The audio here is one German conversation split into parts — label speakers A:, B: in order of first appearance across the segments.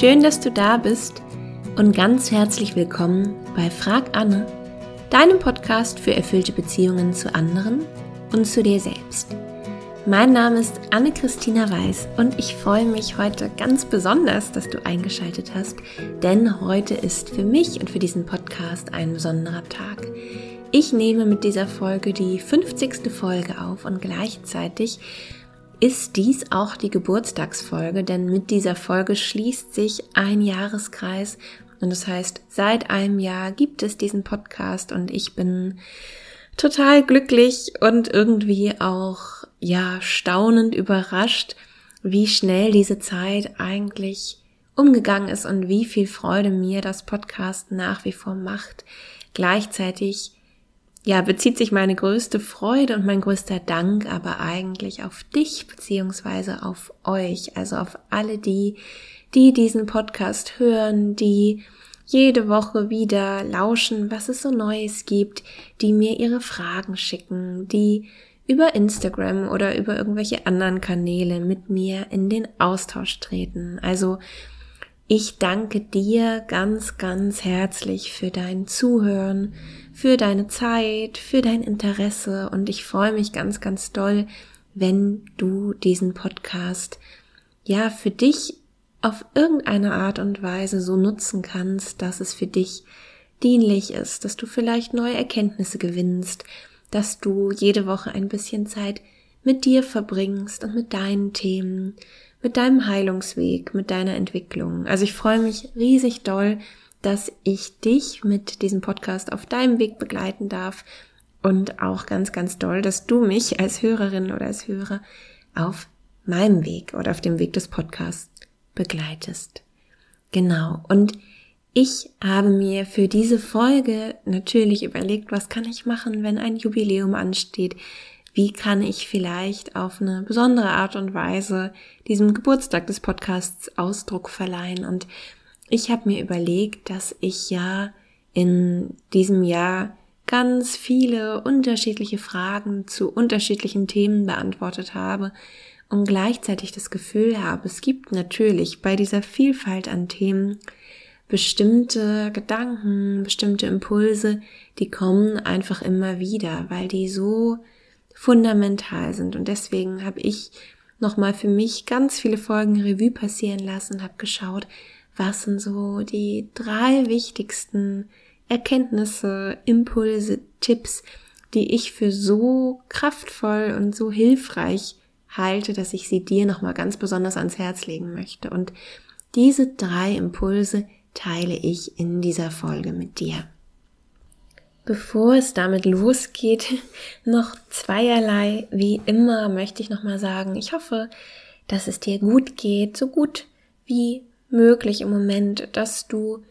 A: Schön, dass du da bist und ganz herzlich willkommen bei Frag Anne, deinem Podcast für erfüllte Beziehungen zu anderen und zu dir selbst. Mein Name ist Anne-Christina Weiß und ich freue mich heute ganz besonders, dass du eingeschaltet hast, denn heute ist für mich und für diesen Podcast ein besonderer Tag. Ich nehme mit dieser Folge die 50. Folge auf und gleichzeitig ist dies auch die Geburtstagsfolge, denn mit dieser Folge schließt sich ein Jahreskreis und das heißt, seit einem Jahr gibt es diesen Podcast und ich bin total glücklich und irgendwie auch, staunend überrascht, wie schnell diese Zeit eigentlich umgegangen ist und wie viel Freude mir das Podcast nach wie vor macht. Gleichzeitig bezieht sich meine größte Freude und mein größter Dank aber eigentlich auf dich beziehungsweise auf euch, also auf alle die diesen Podcast hören, die jede Woche wieder lauschen, was es so Neues gibt, die mir ihre Fragen schicken, die über Instagram oder über irgendwelche anderen Kanäle mit mir in den Austausch treten. Also ich danke dir ganz, ganz herzlich für dein Zuhören, für deine Zeit, für dein Interesse und ich freue mich ganz, ganz doll, wenn du diesen Podcast für dich auf irgendeine Art und Weise so nutzen kannst, dass es für dich dienlich ist, dass du vielleicht neue Erkenntnisse gewinnst, dass du jede Woche ein bisschen Zeit mit dir verbringst und mit deinen Themen, mit deinem Heilungsweg, mit deiner Entwicklung. Also ich freue mich riesig doll, dass ich dich mit diesem Podcast auf deinem Weg begleiten darf und auch ganz, ganz doll, dass du mich als Hörerin oder als Hörer auf meinem Weg oder auf dem Weg des Podcasts begleitest. Genau. Und ich habe mir für diese Folge natürlich überlegt, was kann ich machen, wenn ein Jubiläum ansteht? Wie kann ich vielleicht auf eine besondere Art und Weise diesem Geburtstag des Podcasts Ausdruck verleihen? Und ich habe mir überlegt, dass ich in diesem Jahr ganz viele unterschiedliche Fragen zu unterschiedlichen Themen beantwortet habe und gleichzeitig das Gefühl habe, es gibt natürlich bei dieser Vielfalt an Themen bestimmte Gedanken, bestimmte Impulse, die kommen einfach immer wieder, weil die so fundamental sind. Und deswegen habe ich nochmal für mich ganz viele Folgen Revue passieren lassen und habe geschaut, was sind so die 3 wichtigsten Erkenntnisse, Impulse, Tipps, die ich für so kraftvoll und so hilfreich halte, dass ich sie dir nochmal ganz besonders ans Herz legen möchte. Und diese 3 Impulse teile ich in dieser Folge mit dir. Bevor es damit losgeht, noch zweierlei. Wie immer möchte ich nochmal sagen, ich hoffe, dass es dir gut geht, so gut wie möglich im Moment, dass du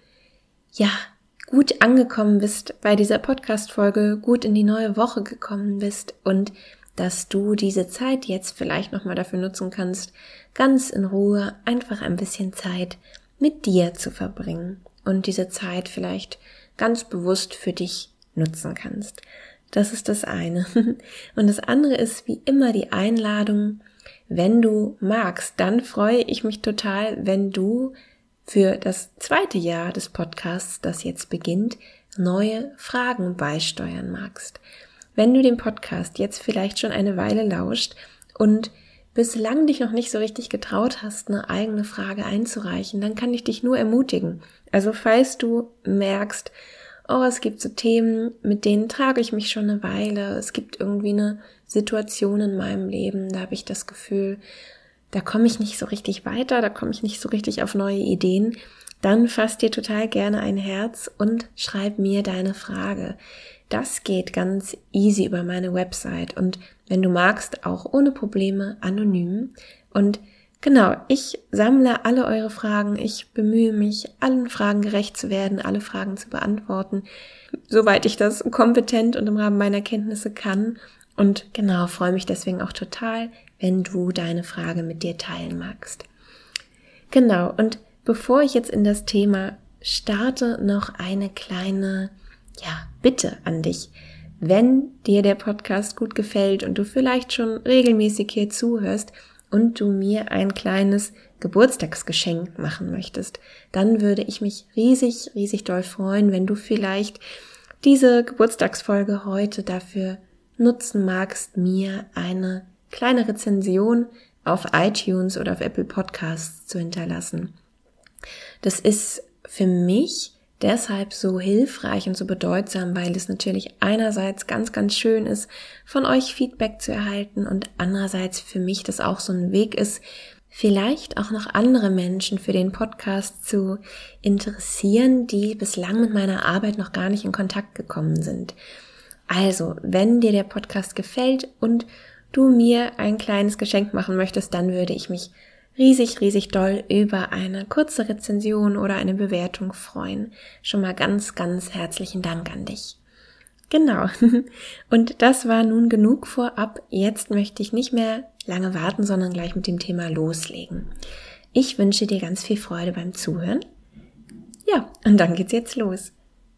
A: gut angekommen bist bei dieser Podcast-Folge, gut in die neue Woche gekommen bist und dass du diese Zeit jetzt vielleicht nochmal dafür nutzen kannst, ganz in Ruhe einfach ein bisschen Zeit mit dir zu verbringen und diese Zeit vielleicht ganz bewusst für dich nutzen kannst. Das ist das eine. Und das andere ist wie immer die Einladung, wenn du magst, dann freue ich mich total, wenn du für das 2. Jahr des Podcasts, das jetzt beginnt, neue Fragen beisteuern magst. Wenn du den Podcast jetzt vielleicht schon eine Weile lauscht und bislang dich noch nicht so richtig getraut hast, eine eigene Frage einzureichen, dann kann ich dich nur ermutigen. Also falls du merkst, es gibt so Themen, mit denen trage ich mich schon eine Weile, es gibt irgendwie eine Situation in meinem Leben, da habe ich das Gefühl, da komme ich nicht so richtig weiter, da komme ich nicht so richtig auf neue Ideen, dann fass dir total gerne ein Herz und schreib mir deine Frage. Das geht ganz easy über meine Website und wenn du magst, auch ohne Probleme anonym. Und genau, ich sammle alle eure Fragen, ich bemühe mich, allen Fragen gerecht zu werden, alle Fragen zu beantworten, soweit ich das kompetent und im Rahmen meiner Kenntnisse kann. Und genau, freue mich deswegen auch total, wenn du deine Frage mit dir teilen magst. Genau, und bevor ich jetzt in das Thema starte, noch eine kleine Bitte an dich. Wenn dir der Podcast gut gefällt und du vielleicht schon regelmäßig hier zuhörst und du mir ein kleines Geburtstagsgeschenk machen möchtest, dann würde ich mich riesig, riesig doll freuen, wenn du vielleicht diese Geburtstagsfolge heute dafür nutzen magst, mir eine kleine Rezension auf iTunes oder auf Apple Podcasts zu hinterlassen. Das ist für mich deshalb so hilfreich und so bedeutsam, weil es natürlich einerseits ganz, ganz schön ist, von euch Feedback zu erhalten und andererseits für mich das auch so ein Weg ist, vielleicht auch noch andere Menschen für den Podcast zu interessieren, die bislang mit meiner Arbeit noch gar nicht in Kontakt gekommen sind. Also, wenn dir der Podcast gefällt und du mir ein kleines Geschenk machen möchtest, dann würde ich mich riesig, riesig doll über eine kurze Rezension oder eine Bewertung freuen. Schon mal ganz, ganz herzlichen Dank an dich. Genau. Und das war nun genug vorab. Jetzt möchte ich nicht mehr lange warten, sondern gleich mit dem Thema loslegen. Ich wünsche dir ganz viel Freude beim Zuhören. Ja, und dann geht's jetzt los.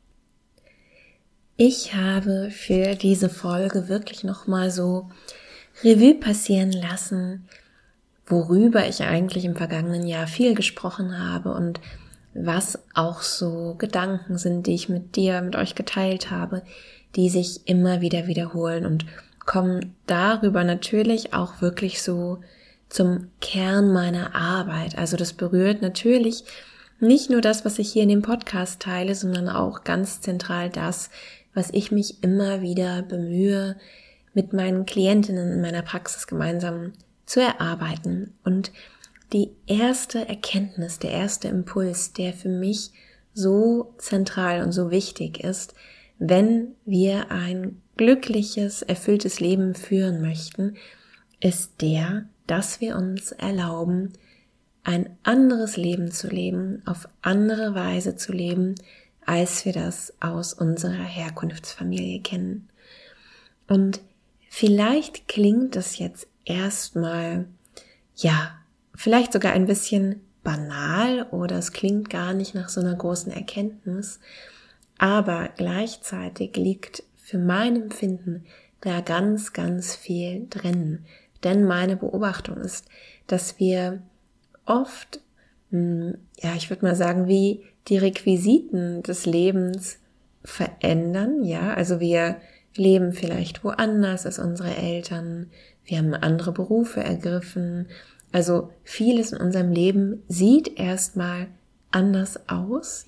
A: Ich habe für diese Folge wirklich nochmal so Revue passieren lassen, worüber ich eigentlich im vergangenen Jahr viel gesprochen habe und was auch so Gedanken sind, die ich mit euch geteilt habe, die sich immer wieder wiederholen und kommen darüber natürlich auch wirklich so zum Kern meiner Arbeit. Also das berührt natürlich nicht nur das, was ich hier in dem Podcast teile, sondern auch ganz zentral das, was ich mich immer wieder bemühe, mit meinen Klientinnen in meiner Praxis gemeinsam zu erarbeiten. Und die erste Erkenntnis, der erste Impuls, der für mich so zentral und so wichtig ist, wenn wir ein glückliches, erfülltes Leben führen möchten, ist der, dass wir uns erlauben, ein anderes Leben zu leben, auf andere Weise zu leben, als wir das aus unserer Herkunftsfamilie kennen. Und vielleicht klingt das jetzt erstmal, vielleicht sogar ein bisschen banal oder es klingt gar nicht nach so einer großen Erkenntnis, aber gleichzeitig liegt für mein Empfinden da ganz, ganz viel drin. Denn meine Beobachtung ist, dass wir oft, ich würde mal sagen, wie die Requisiten des Lebens verändern, also wir leben vielleicht woanders als unsere Eltern, wir haben andere Berufe ergriffen, also vieles in unserem Leben sieht erstmal anders aus,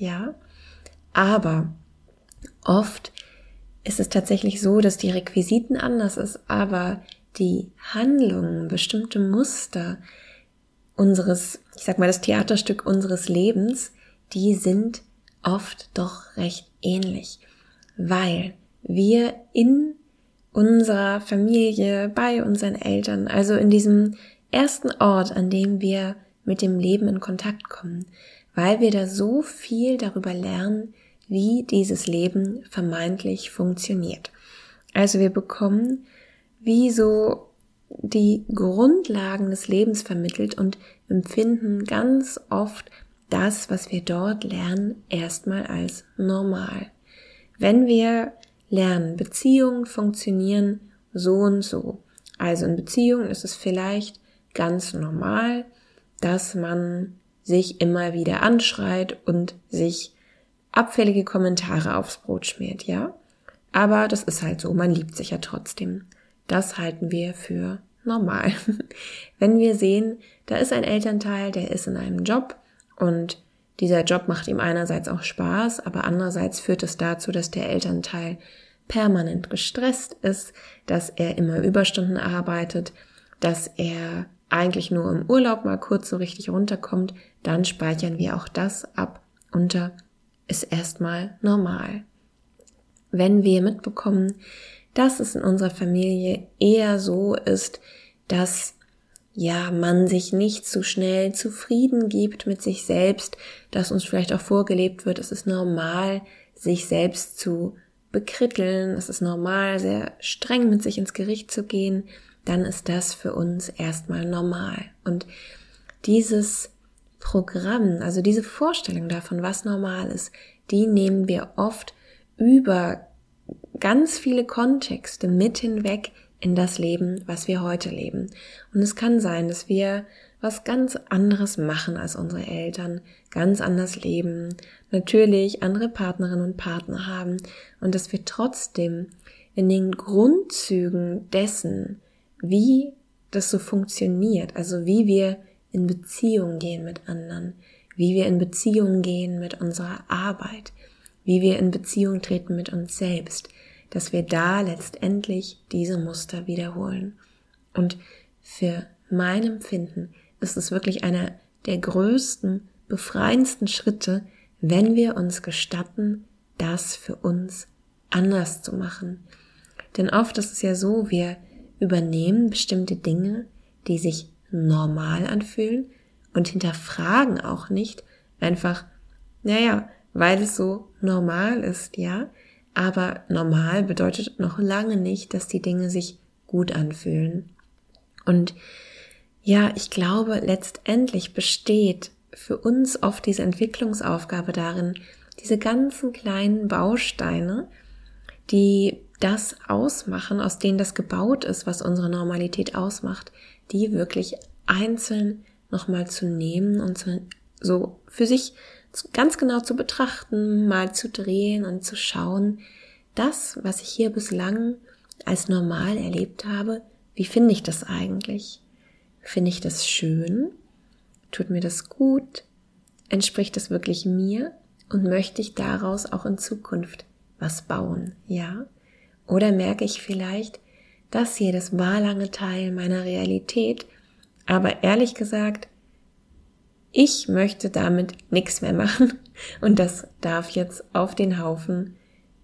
A: aber oft ist es tatsächlich so, dass die Requisiten anders ist, aber die Handlungen, bestimmte Muster unseres, das Theaterstück unseres Lebens, die sind oft doch recht ähnlich, weil wir in unserer Familie, bei unseren Eltern, also in diesem ersten Ort, an dem wir mit dem Leben in Kontakt kommen, weil wir da so viel darüber lernen, wie dieses Leben vermeintlich funktioniert. Also wir bekommen wie so die Grundlagen des Lebens vermittelt und empfinden ganz oft das, was wir dort lernen, erstmal als normal. Wenn wir lernen, Beziehungen funktionieren so und so. Also in Beziehungen ist es vielleicht ganz normal, dass man sich immer wieder anschreit und sich abfällige Kommentare aufs Brot schmiert, Aber das ist halt so, man liebt sich ja trotzdem. Das halten wir für normal. Wenn wir sehen, da ist ein Elternteil, der ist in einem Job und dieser Job macht ihm einerseits auch Spaß, aber andererseits führt es dazu, dass der Elternteil permanent gestresst ist, dass er immer Überstunden arbeitet, dass er eigentlich nur im Urlaub mal kurz so richtig runterkommt, dann speichern wir auch das ab unter ist erstmal normal. Wenn wir mitbekommen, dass es in unserer Familie eher so ist, dass man sich nicht zu schnell zufrieden gibt mit sich selbst, dass uns vielleicht auch vorgelebt wird, es ist normal, sich selbst zu bekritteln, es ist normal, sehr streng mit sich ins Gericht zu gehen, dann ist das für uns erstmal normal. Und dieses Programm, also diese Vorstellung davon, was normal ist, die nehmen wir oft über ganz viele Kontexte mit hinweg in das Leben, was wir heute leben. Und es kann sein, dass wir was ganz anderes machen als unsere Eltern, ganz anders leben, natürlich andere Partnerinnen und Partner haben und dass wir trotzdem in den Grundzügen dessen, wie das so funktioniert, also wie wir in Beziehung gehen mit anderen, wie wir in Beziehung gehen mit unserer Arbeit, wie wir in Beziehung treten mit uns selbst, dass wir da letztendlich diese Muster wiederholen. Und für mein Empfinden ist es wirklich einer der größten, befreiendsten Schritte, wenn wir uns gestatten, das für uns anders zu machen. Denn oft ist es ja so, wir übernehmen bestimmte Dinge, die sich normal anfühlen und hinterfragen auch nicht, einfach, weil es so normal ist, ja. Aber normal bedeutet noch lange nicht, dass die Dinge sich gut anfühlen. Und ja, ich glaube, letztendlich besteht für uns oft diese Entwicklungsaufgabe darin, diese ganzen kleinen Bausteine, die das ausmachen, aus denen das gebaut ist, was unsere Normalität ausmacht, die wirklich einzeln nochmal zu nehmen und so für sich ganz genau zu betrachten, mal zu drehen und zu schauen, das, was ich hier bislang als normal erlebt habe, wie finde ich das eigentlich? Finde ich das schön? Tut mir das gut? Entspricht das wirklich mir? Und möchte ich daraus auch in Zukunft was bauen? Ja? Oder merke ich vielleicht, das hier, das war lange Teil meiner Realität, aber ehrlich gesagt, ich möchte damit nichts mehr machen und das darf jetzt auf den Haufen,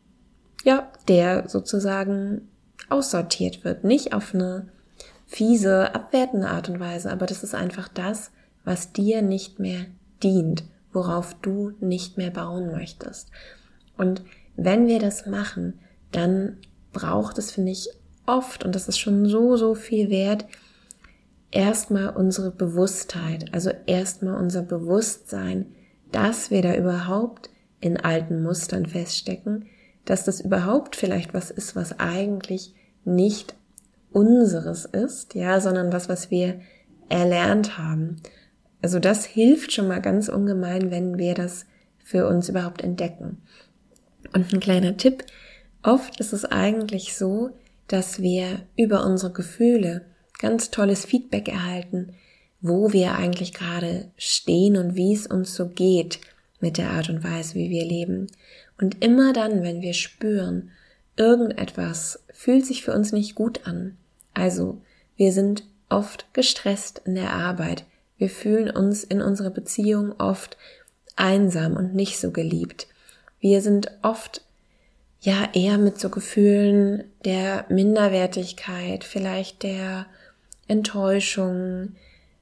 A: der sozusagen aussortiert wird. Nicht auf eine fiese, abwertende Art und Weise, aber das ist einfach das, was dir nicht mehr dient, worauf du nicht mehr bauen möchtest. Und wenn wir das machen, dann braucht es, finde ich, oft, und das ist schon so viel wert, erstmal unsere Bewusstheit, also erstmal unser Bewusstsein, dass wir da überhaupt in alten Mustern feststecken, dass das überhaupt vielleicht was ist, was eigentlich nicht unseres ist, sondern was wir erlernt haben. Also das hilft schon mal ganz ungemein, wenn wir das für uns überhaupt entdecken. Und ein kleiner Tipp, oft ist es eigentlich so, dass wir über unsere Gefühle ganz tolles Feedback erhalten, wo wir eigentlich gerade stehen und wie es uns so geht mit der Art und Weise, wie wir leben. Und immer dann, wenn wir spüren, irgendetwas fühlt sich für uns nicht gut an, also wir sind oft gestresst in der Arbeit, wir fühlen uns in unserer Beziehung oft einsam und nicht so geliebt, wir sind oft eher mit so Gefühlen der Minderwertigkeit, vielleicht der Enttäuschung,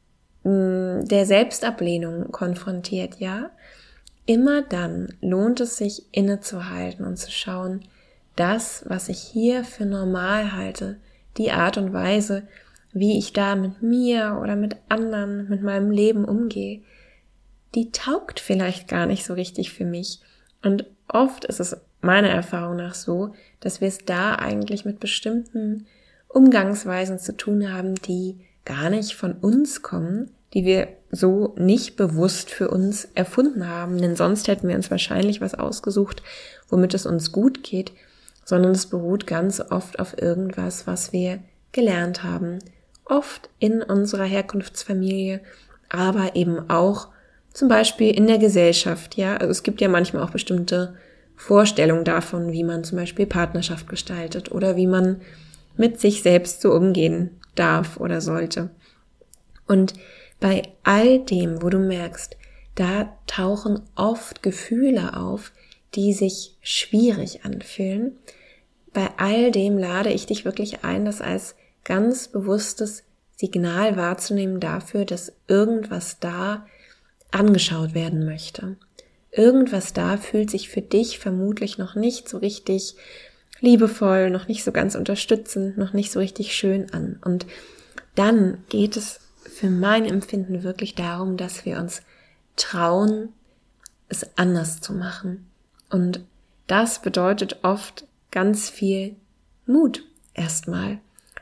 A: der Selbstablehnung konfrontiert, Immer dann lohnt es sich, innezuhalten und zu schauen, das, was ich hier für normal halte, die Art und Weise, wie ich da mit mir oder mit anderen, mit meinem Leben umgehe, die taugt vielleicht gar nicht so richtig für mich. Und oft ist es meiner Erfahrung nach so, dass wir es da eigentlich mit bestimmten Umgangsweisen zu tun haben, die gar nicht von uns kommen, die wir so nicht bewusst für uns erfunden haben, denn sonst hätten wir uns wahrscheinlich was ausgesucht, womit es uns gut geht, sondern es beruht ganz oft auf irgendwas, was wir gelernt haben, oft in unserer Herkunftsfamilie, aber eben auch zum Beispiel in der Gesellschaft, Also es gibt ja manchmal auch bestimmte Vorstellungen davon, wie man zum Beispiel Partnerschaft gestaltet oder wie man mit sich selbst so umgehen darf oder sollte. Und bei all dem, wo du merkst, da tauchen oft Gefühle auf, die sich schwierig anfühlen, bei all dem lade ich dich wirklich ein, das als ganz bewusstes Signal wahrzunehmen dafür, dass irgendwas da angeschaut werden möchte. Irgendwas da fühlt sich für dich vermutlich noch nicht so richtig liebevoll, noch nicht so ganz unterstützend, noch nicht so richtig schön an. Und dann geht es für mein Empfinden wirklich darum, dass wir uns trauen, es anders zu machen. Und das bedeutet oft ganz viel Mut erstmal.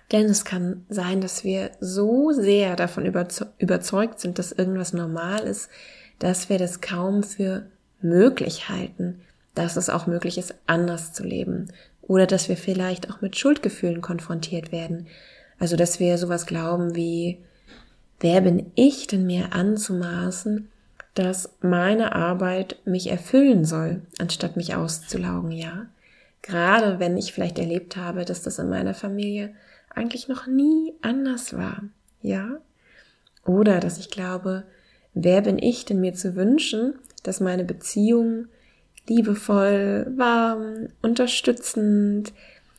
A: Denn es kann sein, dass wir so sehr davon überzeugt sind, dass irgendwas normal ist, dass wir das kaum für möglich halten, dass es auch möglich ist, anders zu leben. Oder dass wir vielleicht auch mit Schuldgefühlen konfrontiert werden. Also dass wir sowas glauben wie, wer bin ich denn mir anzumaßen, dass meine Arbeit mich erfüllen soll, anstatt mich auszulaugen, ja? Gerade wenn ich vielleicht erlebt habe, dass das in meiner Familie eigentlich noch nie anders war, ja? Oder dass ich glaube, wer bin ich denn mir zu wünschen, dass meine Beziehung liebevoll, warm, unterstützend,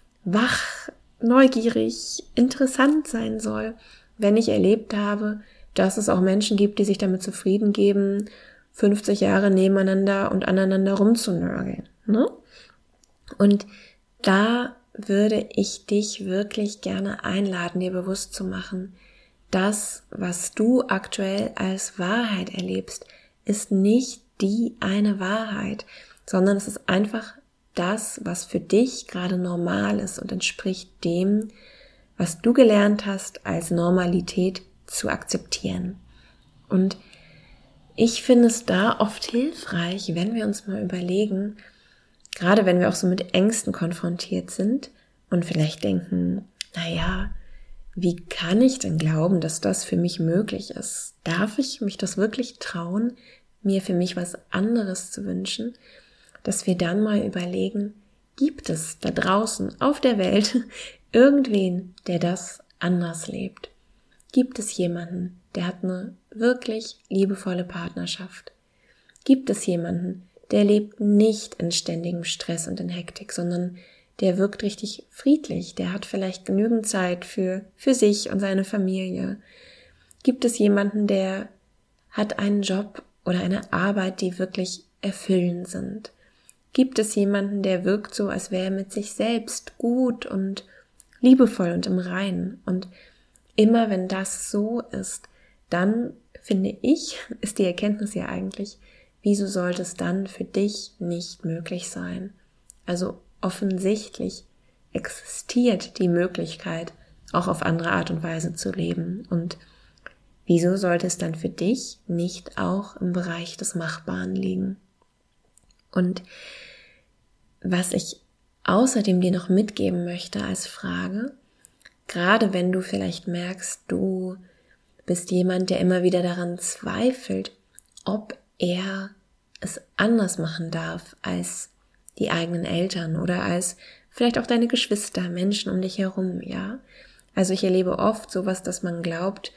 A: wach, neugierig, interessant sein soll, wenn ich erlebt habe, dass es auch Menschen gibt, die sich damit zufrieden geben, 50 Jahre nebeneinander und aneinander rumzunörgeln, ne? Und da würde ich dich wirklich gerne einladen, dir bewusst zu machen, das, was du aktuell als Wahrheit erlebst, ist nicht die eine Wahrheit, sondern es ist einfach das, was für dich gerade normal ist und entspricht dem, was du gelernt hast, als Normalität zu akzeptieren. Und ich finde es da oft hilfreich, wenn wir uns mal überlegen, gerade wenn wir auch so mit Ängsten konfrontiert sind und vielleicht denken, naja, wie kann ich denn glauben, dass das für mich möglich ist? Darf ich mich das wirklich trauen, mir für mich was anderes zu wünschen? Dass wir dann mal überlegen, gibt es da draußen auf der Welt irgendwen, der das anders lebt? Gibt es jemanden, der hat eine wirklich liebevolle Partnerschaft? Gibt es jemanden, der lebt nicht in ständigem Stress und in Hektik, sondern der wirkt richtig friedlich, der hat vielleicht genügend Zeit für sich und seine Familie? Gibt es jemanden, der hat einen Job oder eine Arbeit, die wirklich erfüllend sind? Gibt es jemanden, der wirkt so, als wäre er mit sich selbst gut und liebevoll und im Reinen? Und immer wenn das so ist, dann finde ich, ist die Erkenntnis ja eigentlich, wieso sollte es dann für dich nicht möglich sein? Also offensichtlich existiert die Möglichkeit, auch auf andere Art und Weise zu leben. Und wieso sollte es dann für dich nicht auch im Bereich des Machbaren liegen? Und was ich außerdem dir noch mitgeben möchte als Frage, gerade wenn du vielleicht merkst, du bist jemand, der immer wieder daran zweifelt, ob er es anders machen darf als die eigenen Eltern oder als vielleicht auch deine Geschwister, Menschen um dich herum, ja. Also ich erlebe oft sowas, dass man glaubt,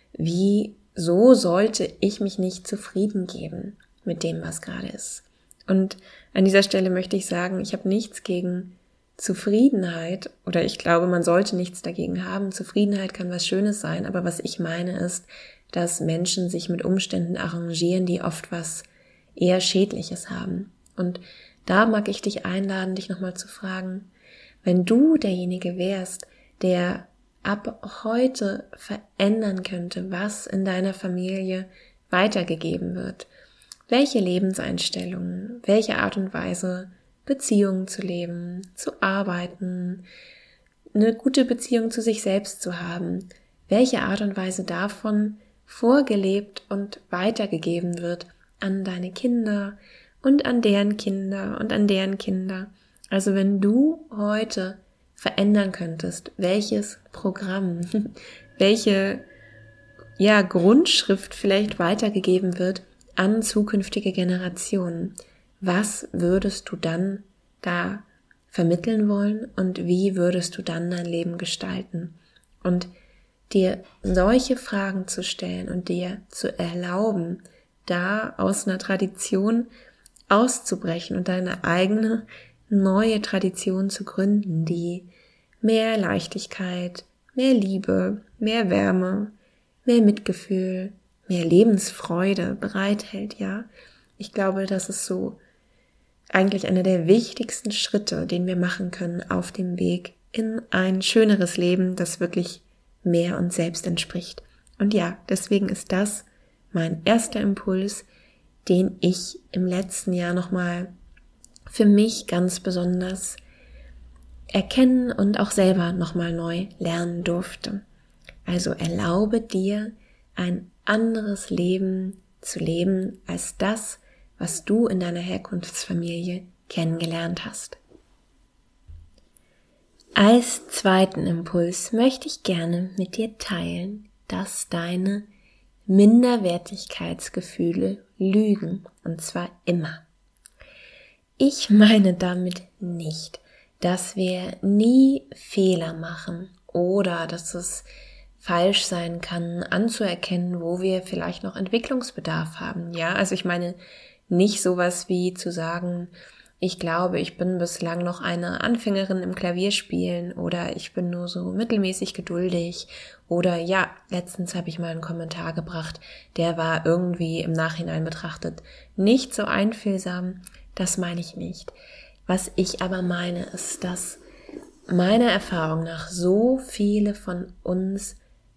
A: wieso sollte ich mich nicht zufrieden geben mit dem, was gerade ist. Und an dieser Stelle möchte ich sagen, ich habe nichts gegen Zufriedenheit, oder ich glaube, man sollte nichts dagegen haben. Zufriedenheit kann was Schönes sein, aber was ich meine ist, dass Menschen sich mit Umständen arrangieren, die oft was eher Schädliches haben. Und da mag ich dich einladen, dich nochmal zu fragen, wenn du derjenige wärst, der ab heute verändern könnte, was in deiner Familie weitergegeben wird, welche Lebenseinstellungen, welche Art und Weise Beziehungen zu leben, zu arbeiten, eine gute Beziehung zu sich selbst zu haben, welche Art und Weise davon vorgelebt und weitergegeben wird an deine Kinder und an deren Kinder und an deren Kinder. Also wenn du heute verändern könntest, welches Programm, welche Grundschrift vielleicht weitergegeben wird an zukünftige Generationen, was würdest du dann da vermitteln wollen und wie würdest du dann dein Leben gestalten? Und dir solche Fragen zu stellen und dir zu erlauben, da aus einer Tradition auszubrechen und deine eigene neue Tradition zu gründen, die mehr Leichtigkeit, mehr Liebe, mehr Wärme, mehr Mitgefühl, mehr Lebensfreude bereithält, ja. Ich glaube, das ist so eigentlich einer der wichtigsten Schritte, den wir machen können auf dem Weg in ein schöneres Leben, das wirklich mehr uns selbst entspricht. Und ja, deswegen ist das mein erster Impuls, den ich im letzten Jahr nochmal für mich ganz besonders erkennen und auch selber nochmal neu lernen durfte. Also erlaube dir, ein anderes Leben zu leben als das, was du in deiner Herkunftsfamilie kennengelernt hast. Als zweiten Impuls möchte ich gerne mit dir teilen, dass deine Minderwertigkeitsgefühle lügen, und zwar immer. Ich meine damit nicht, dass wir nie Fehler machen oder dass es falsch sein kann, anzuerkennen, wo wir vielleicht noch Entwicklungsbedarf haben. Ja, also ich meine nicht sowas wie zu sagen, ich glaube, ich bin bislang noch eine Anfängerin im Klavierspielen oder ich bin nur so mittelmäßig geduldig oder ja, letztens habe ich mal einen Kommentar gebracht, der war irgendwie im Nachhinein betrachtet nicht so einfühlsam. Das meine ich nicht. Was ich aber meine, ist, dass meiner Erfahrung nach so viele von uns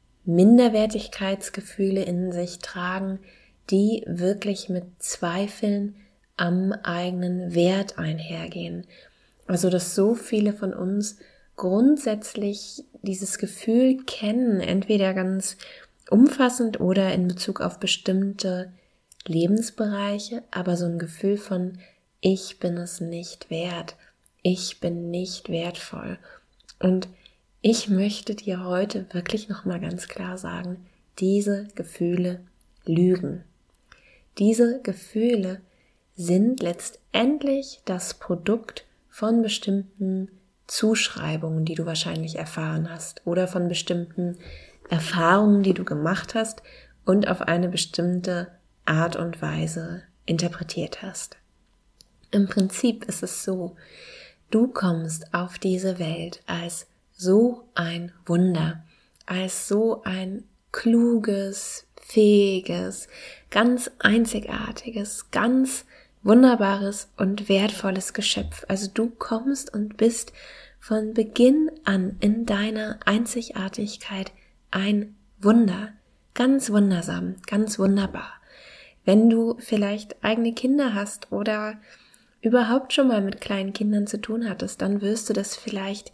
A: Minderwertigkeitsgefühle in sich tragen, die wirklich mit Zweifeln am eigenen Wert einhergehen. Also, dass so viele von uns grundsätzlich dieses Gefühl kennen, entweder ganz umfassend oder in Bezug auf bestimmte Lebensbereiche, aber so ein Gefühl von ich bin es nicht wert, ich bin nicht wertvoll. Und ich möchte dir heute wirklich nochmal ganz klar sagen, diese Gefühle lügen. Diese Gefühle sind letztendlich das Produkt von bestimmten Zuschreibungen, die du wahrscheinlich erfahren hast oder von bestimmten Erfahrungen, die du gemacht hast und auf eine bestimmte Art und Weise interpretiert hast. Im Prinzip ist es so, du kommst auf diese Welt als so ein Wunder, als so ein kluges, fähiges, ganz einzigartiges, ganz wunderbares und wertvolles Geschöpf. Also du kommst und bist von Beginn an in deiner Einzigartigkeit ein Wunder. Ganz wundersam, ganz wunderbar. Wenn du vielleicht eigene Kinder hast oder überhaupt schon mal mit kleinen Kindern zu tun hattest, dann wirst du das vielleicht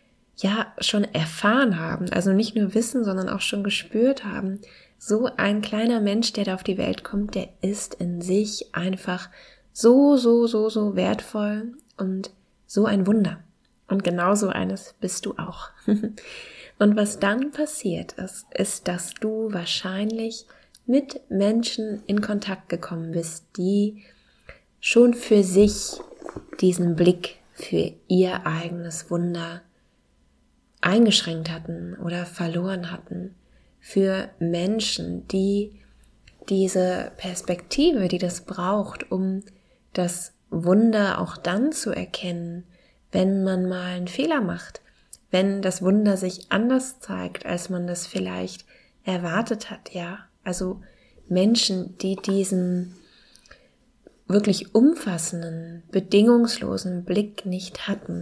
A: ja schon erfahren haben. Also nicht nur wissen, sondern auch schon gespürt haben. So ein kleiner Mensch, der da auf die Welt kommt, der ist in sich einfach so wertvoll und so ein Wunder. Und genauso eines bist du auch. Und was dann passiert ist, dass du wahrscheinlich mit Menschen in Kontakt gekommen bist, die schon für sich diesen Blick für ihr eigenes Wunder eingeschränkt hatten oder verloren hatten. Für Menschen, die diese Perspektive, die das braucht, um das Wunder auch dann zu erkennen, wenn man mal einen Fehler macht, wenn das Wunder sich anders zeigt, als man das vielleicht erwartet hat, ja. Also Menschen, die diesen wirklich umfassenden, bedingungslosen Blick nicht hatten.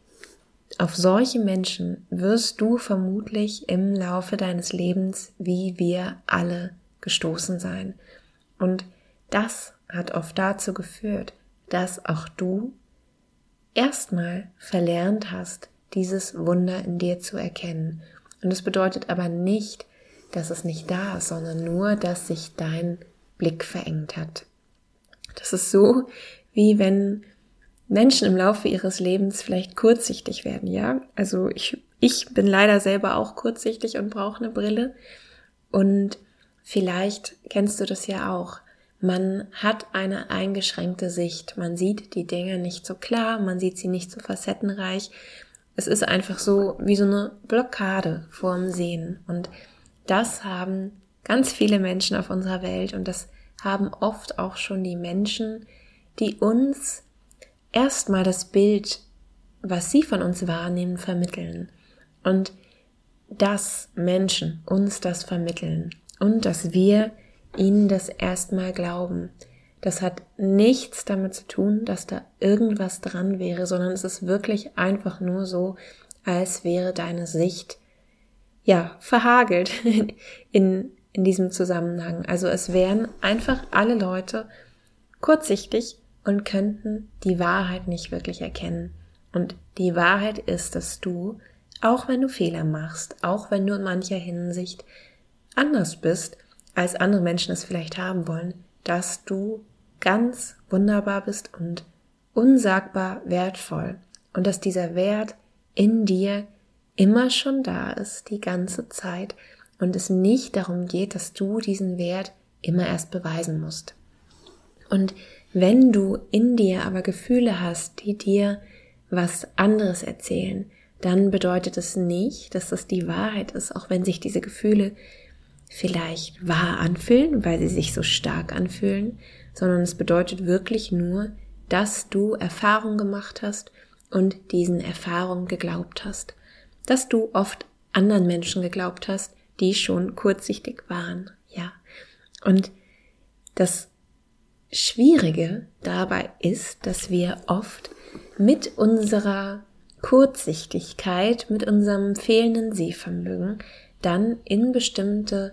A: Auf solche Menschen wirst du vermutlich im Laufe deines Lebens, wie wir alle, gestoßen sein. Und das hat oft dazu geführt, dass auch du erstmal verlernt hast, dieses Wunder in dir zu erkennen. Und es bedeutet aber nicht, dass es nicht da ist, sondern nur, dass sich dein Blick verengt hat. Das ist so, wie wenn Menschen im Laufe ihres Lebens vielleicht kurzsichtig werden, ja? Also ich bin leider selber auch kurzsichtig und brauche eine Brille. Und vielleicht kennst du das ja auch. Man hat eine eingeschränkte Sicht. Man sieht die Dinge nicht so klar, man sieht sie nicht so facettenreich. Es ist einfach so wie so eine Blockade vorm Sehen. Und das haben ganz viele Menschen auf unserer Welt und das haben oft auch schon die Menschen, die uns erstmal das Bild, was sie von uns wahrnehmen, vermitteln. Und dass Menschen uns das vermitteln und dass wir ihnen das erstmal glauben, das hat nichts damit zu tun, dass da irgendwas dran wäre, sondern es ist wirklich einfach nur so, als wäre deine Sicht verhagelt in diesem Zusammenhang. Also es wären einfach alle Leute kurzsichtig und könnten die Wahrheit nicht wirklich erkennen. Und die Wahrheit ist, dass du, auch wenn du Fehler machst, auch wenn du in mancher Hinsicht anders bist, als andere Menschen es vielleicht haben wollen, dass du ganz wunderbar bist und unsagbar wertvoll und dass dieser Wert in dir immer schon da ist, die ganze Zeit und es nicht darum geht, dass du diesen Wert immer erst beweisen musst. Und wenn du in dir aber Gefühle hast, die dir was anderes erzählen, dann bedeutet es nicht, dass das die Wahrheit ist, auch wenn sich diese Gefühle vielleicht wahr anfühlen, weil sie sich so stark anfühlen, sondern es bedeutet wirklich nur, dass du Erfahrungen gemacht hast und diesen Erfahrungen geglaubt hast. Dass du oft anderen Menschen geglaubt hast, die schon kurzsichtig waren, ja. Und das Schwierige dabei ist, dass wir oft mit unserer Kurzsichtigkeit, mit unserem fehlenden Sehvermögen dann in bestimmte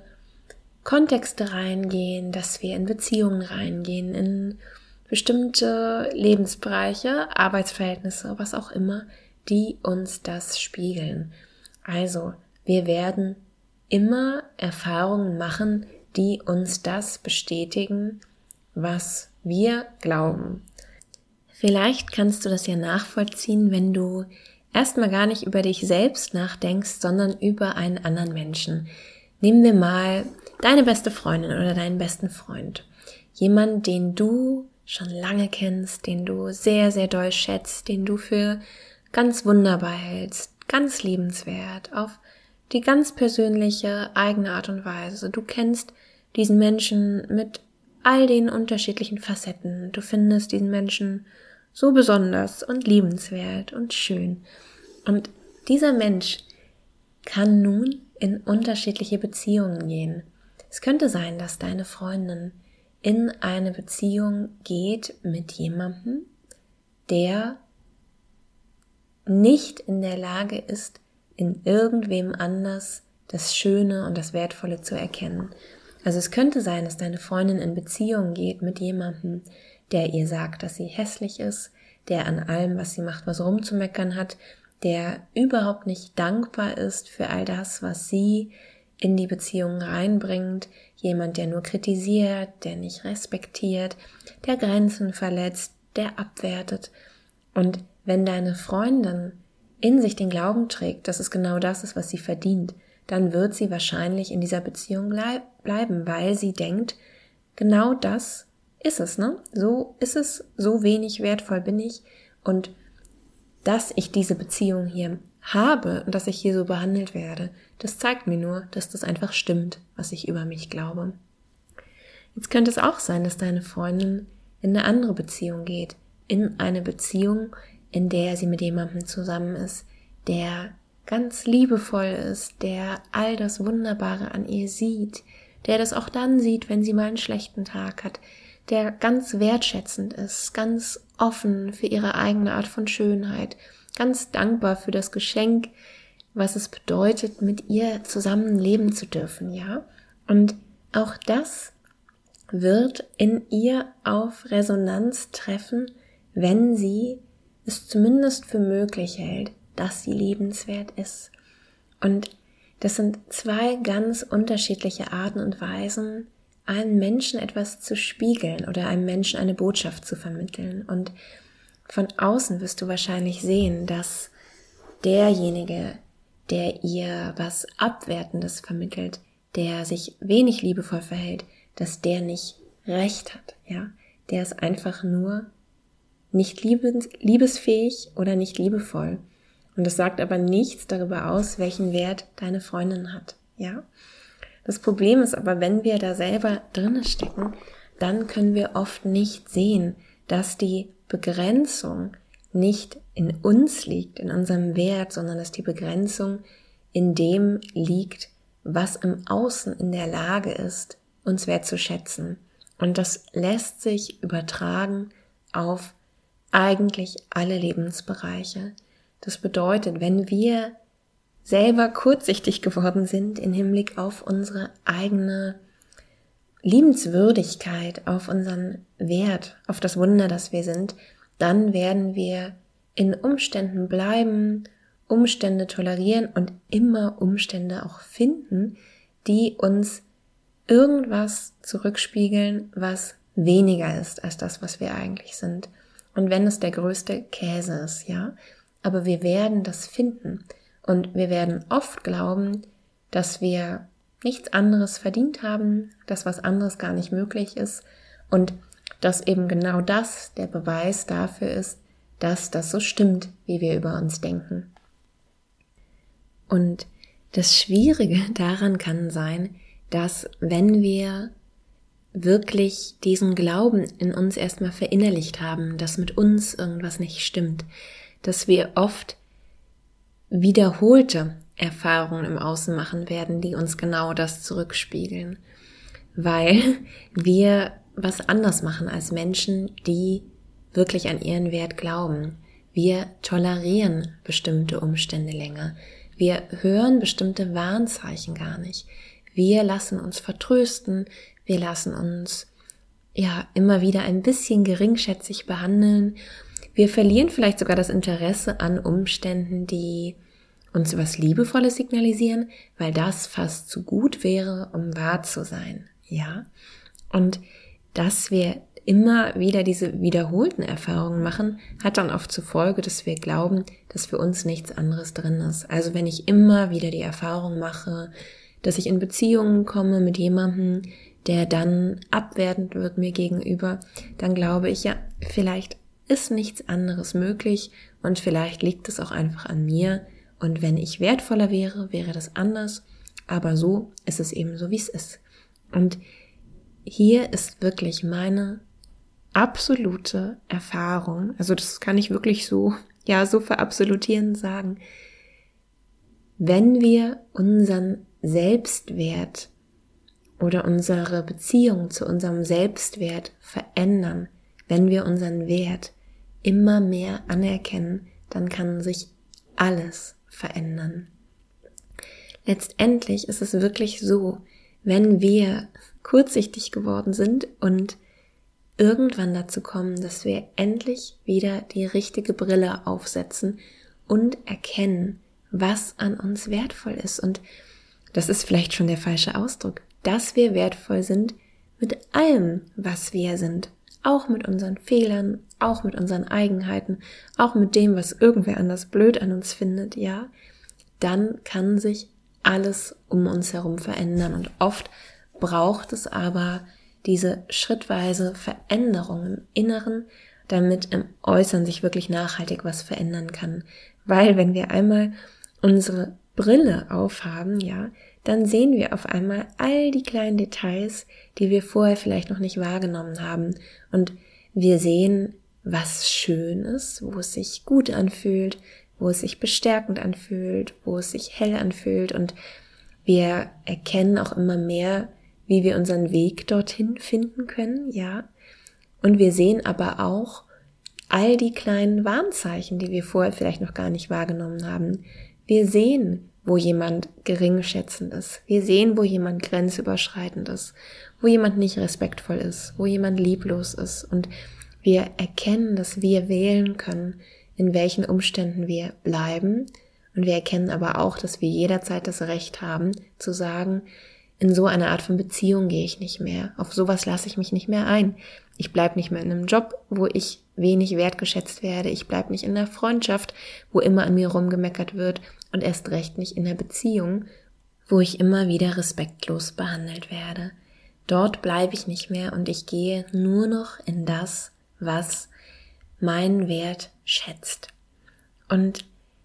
A: Kontexte reingehen, dass wir in Beziehungen reingehen, in bestimmte Lebensbereiche, Arbeitsverhältnisse, was auch immer, die uns das spiegeln. Also, wir werden immer Erfahrungen machen, die uns das bestätigen, was wir glauben. Vielleicht kannst du das ja nachvollziehen, wenn du erstmal gar nicht über dich selbst nachdenkst, sondern über einen anderen Menschen. Nehmen wir mal deine beste Freundin oder deinen besten Freund. Jemand, den du schon lange kennst, den du sehr, sehr doll schätzt, den du für ganz wunderbar hältst, ganz liebenswert, auf die ganz persönliche, eigene Art und Weise. Du kennst diesen Menschen mit all den unterschiedlichen Facetten. Du findest diesen Menschen so besonders und liebenswert und schön. Und dieser Mensch kann nun in unterschiedliche Beziehungen gehen. Es könnte sein, dass deine Freundin in eine Beziehung geht mit jemandem, der nicht in der Lage ist, in irgendwem anders das Schöne und das Wertvolle zu erkennen. Also es könnte sein, dass deine Freundin in Beziehung geht mit jemandem, der ihr sagt, dass sie hässlich ist, der an allem, was sie macht, was rumzumeckern hat, der überhaupt nicht dankbar ist für all das, was sie in die Beziehung reinbringt, jemand, der nur kritisiert, der nicht respektiert, der Grenzen verletzt, der abwertet. Und wenn deine Freundin in sich den Glauben trägt, dass es genau das ist, was sie verdient, dann wird sie wahrscheinlich in dieser Beziehung bleiben, weil sie denkt, genau das ist es, ne? So ist es, so wenig wertvoll bin ich und dass ich diese Beziehung hier habe und dass ich hier so behandelt werde, das zeigt mir nur, dass das einfach stimmt, was ich über mich glaube. Jetzt könnte es auch sein, dass deine Freundin in eine andere Beziehung geht, in eine Beziehung, in der sie mit jemandem zusammen ist, der ganz liebevoll ist, der all das Wunderbare an ihr sieht, der das auch dann sieht, wenn sie mal einen schlechten Tag hat, der ganz wertschätzend ist, ganz offen für ihre eigene Art von Schönheit, ganz dankbar für das Geschenk, was es bedeutet, mit ihr zusammen leben zu dürfen, ja? Und auch das wird in ihr auf Resonanz treffen, wenn sie es zumindest für möglich hält, dass sie liebenswert ist. Und das sind zwei ganz unterschiedliche Arten und Weisen, einem Menschen etwas zu spiegeln oder einem Menschen eine Botschaft zu vermitteln. Und von außen wirst du wahrscheinlich sehen, dass derjenige, der ihr was Abwertendes vermittelt, der sich wenig liebevoll verhält, dass der nicht recht hat, ja. Der ist einfach nur nicht liebesfähig oder nicht liebevoll. Und das sagt aber nichts darüber aus, welchen Wert deine Freundin hat, ja. Das Problem ist aber, wenn wir da selber drinne stecken, dann können wir oft nicht sehen, dass die Begrenzung nicht in uns liegt, in unserem Wert, sondern dass die Begrenzung in dem liegt, was im Außen in der Lage ist, uns wertzuschätzen. Und das lässt sich übertragen auf eigentlich alle Lebensbereiche. Das bedeutet, wenn wir selber kurzsichtig geworden sind im Hinblick auf unsere eigene Liebenswürdigkeit, auf unseren Wert, auf das Wunder, das wir sind, dann werden wir in Umständen bleiben, Umstände tolerieren und immer Umstände auch finden, die uns irgendwas zurückspiegeln, was weniger ist als das, was wir eigentlich sind. Und wenn es der größte Käse ist, ja, aber wir werden das finden und wir werden oft glauben, dass wir nichts anderes verdient haben, dass was anderes gar nicht möglich ist und dass eben genau das der Beweis dafür ist, dass das so stimmt, wie wir über uns denken. Und das Schwierige daran kann sein, dass wenn wir wirklich diesen Glauben in uns erstmal verinnerlicht haben, dass mit uns irgendwas nicht stimmt, dass wir oft wiederholte Erfahrungen im Außen machen werden, die uns genau das zurückspiegeln, weil wir was anders machen als Menschen, die wirklich an ihren Wert glauben. Wir tolerieren bestimmte Umstände länger. Wir hören bestimmte Warnzeichen gar nicht. Wir lassen uns vertrösten. Wir lassen uns immer wieder ein bisschen geringschätzig behandeln. Wir verlieren vielleicht sogar das Interesse an Umständen, die uns was Liebevolles signalisieren, weil das fast zu gut wäre, um wahr zu sein. Ja? Und dass wir immer wieder diese wiederholten Erfahrungen machen, hat dann oft zur Folge, dass wir glauben, dass für uns nichts anderes drin ist. Also wenn ich immer wieder die Erfahrung mache, dass ich in Beziehungen komme mit jemandem, der dann abwertend wird mir gegenüber, dann glaube ich, ja, vielleicht ist nichts anderes möglich und vielleicht liegt es auch einfach an mir. Und wenn ich wertvoller wäre, wäre das anders. Aber so ist es eben so, wie es ist. Und hier ist wirklich meine absolute Erfahrung, also das kann ich wirklich so verabsolutierend sagen, wenn wir unseren Selbstwert oder unsere Beziehung zu unserem Selbstwert verändern, wenn wir unseren Wert immer mehr anerkennen, dann kann sich alles verändern. Letztendlich ist es wirklich so, wenn wir kurzsichtig geworden sind und irgendwann dazu kommen, dass wir endlich wieder die richtige Brille aufsetzen und erkennen, was an uns wertvoll ist. Und das ist vielleicht schon der falsche Ausdruck, dass wir wertvoll sind mit allem, was wir sind. Auch mit unseren Fehlern, auch mit unseren Eigenheiten, auch mit dem, was irgendwer anders blöd an uns findet, ja, dann kann sich alles um uns herum verändern. Und oft braucht es aber diese schrittweise Veränderung im Inneren, damit im Äußeren sich wirklich nachhaltig was verändern kann. Weil wenn wir einmal unsere Brille aufhaben, ja, dann sehen wir auf einmal all die kleinen Details, die wir vorher vielleicht noch nicht wahrgenommen haben. Und wir sehen, was schön ist, wo es sich gut anfühlt, wo es sich bestärkend anfühlt, wo es sich hell anfühlt. Und wir erkennen auch immer mehr, wie wir unseren Weg dorthin finden können, ja. Und wir sehen aber auch all die kleinen Warnzeichen, die wir vorher vielleicht noch gar nicht wahrgenommen haben. Wir sehen, wo jemand geringschätzend ist. Wir sehen, wo jemand grenzüberschreitend ist, wo jemand nicht respektvoll ist, wo jemand lieblos ist. Und wir erkennen, dass wir wählen können, in welchen Umständen wir bleiben. Und wir erkennen aber auch, dass wir jederzeit das Recht haben, zu sagen, in so eine Art von Beziehung gehe ich nicht mehr. Auf sowas lasse ich mich nicht mehr ein. Ich bleibe nicht mehr in einem Job, wo ich wenig wertgeschätzt werde. Ich bleibe nicht in einer Freundschaft, wo immer an mir rumgemeckert wird. Und erst recht nicht in einer Beziehung, wo ich immer wieder respektlos behandelt werde. Dort bleibe ich nicht mehr und ich gehe nur noch in das, was meinen Wert schätzt. Und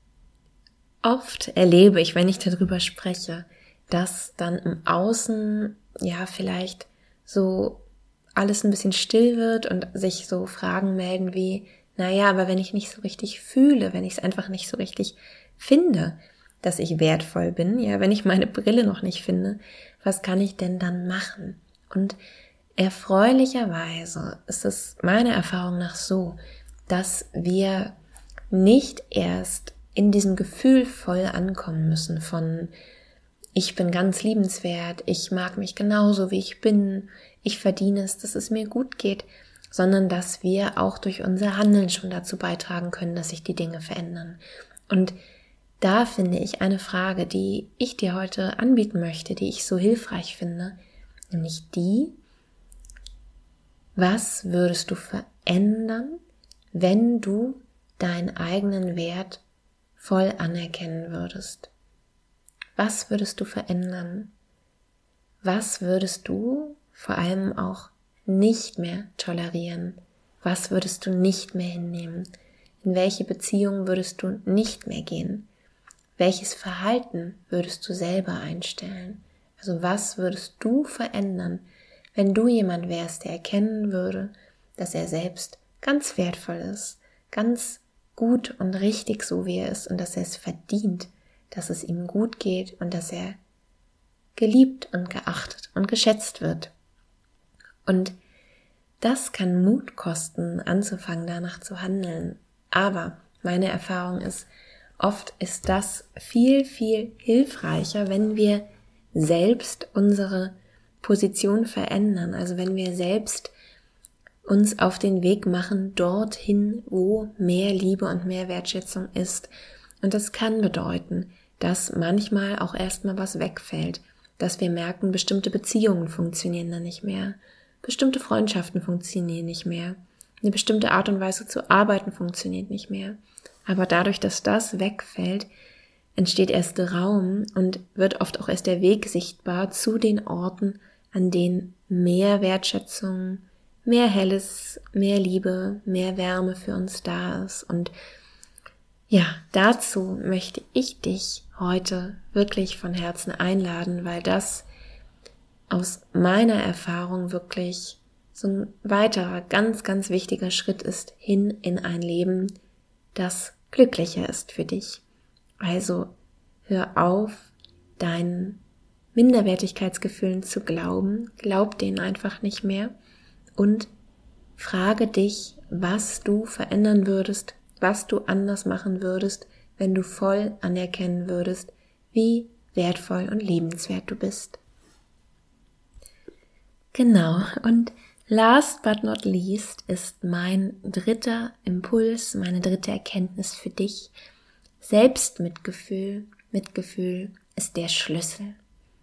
A: oft erlebe ich, wenn ich darüber spreche, dass dann im Außen vielleicht so alles ein bisschen still wird und sich so Fragen melden wie, aber wenn ich nicht so richtig fühle, wenn ich es einfach nicht so richtig finde, dass ich wertvoll bin, wenn ich meine Brille noch nicht finde, was kann ich denn dann machen? Und erfreulicherweise ist es meiner Erfahrung nach so, dass wir nicht erst in diesem Gefühl voll ankommen müssen von ich bin ganz liebenswert, ich mag mich genauso wie ich bin, ich verdiene es, dass es mir gut geht, sondern dass wir auch durch unser Handeln schon dazu beitragen können, dass sich die Dinge verändern. Und da finde ich eine Frage, die ich dir heute anbieten möchte, die ich so hilfreich finde, nämlich die: Was würdest du verändern, wenn du deinen eigenen Wert voll anerkennen würdest? Was würdest du verändern? Was würdest du vor allem auch nicht mehr tolerieren? Was würdest du nicht mehr hinnehmen? In welche Beziehung würdest du nicht mehr gehen? Welches Verhalten würdest du selber einstellen? Also was würdest du verändern, wenn du jemand wärst, der erkennen würde, dass er selbst ganz wertvoll ist, ganz gut und richtig so wie er ist und dass er es verdient, dass es ihm gut geht und dass er geliebt und geachtet und geschätzt wird. Und das kann Mut kosten, anzufangen, danach zu handeln. Aber meine Erfahrung ist, oft ist das viel, viel hilfreicher, wenn wir selbst unsere Position verändern. Also wenn wir selbst uns auf den Weg machen, dorthin, wo mehr Liebe und mehr Wertschätzung ist. Und das kann bedeuten, dass manchmal auch erstmal was wegfällt, dass wir merken, bestimmte Beziehungen funktionieren dann nicht mehr, bestimmte Freundschaften funktionieren nicht mehr, eine bestimmte Art und Weise zu arbeiten funktioniert nicht mehr. Aber dadurch, dass das wegfällt, entsteht erst Raum und wird oft auch erst der Weg sichtbar zu den Orten, an denen mehr Wertschätzung, mehr Helles, mehr Liebe, mehr Wärme für uns da ist. Und ja, dazu möchte ich dich heute wirklich von Herzen einladen, weil das aus meiner Erfahrung wirklich so ein weiterer, ganz, ganz wichtiger Schritt ist hin in ein Leben, das glücklicher ist für dich. Also hör auf, deinen Minderwertigkeitsgefühlen zu glauben, glaub denen einfach nicht mehr und frage dich, was du verändern würdest, was du anders machen würdest, wenn du voll anerkennen würdest, wie wertvoll und liebenswert du bist. Genau, und last but not least ist mein dritter Impuls, meine dritte Erkenntnis für dich: Selbstmitgefühl. Mitgefühl ist der Schlüssel.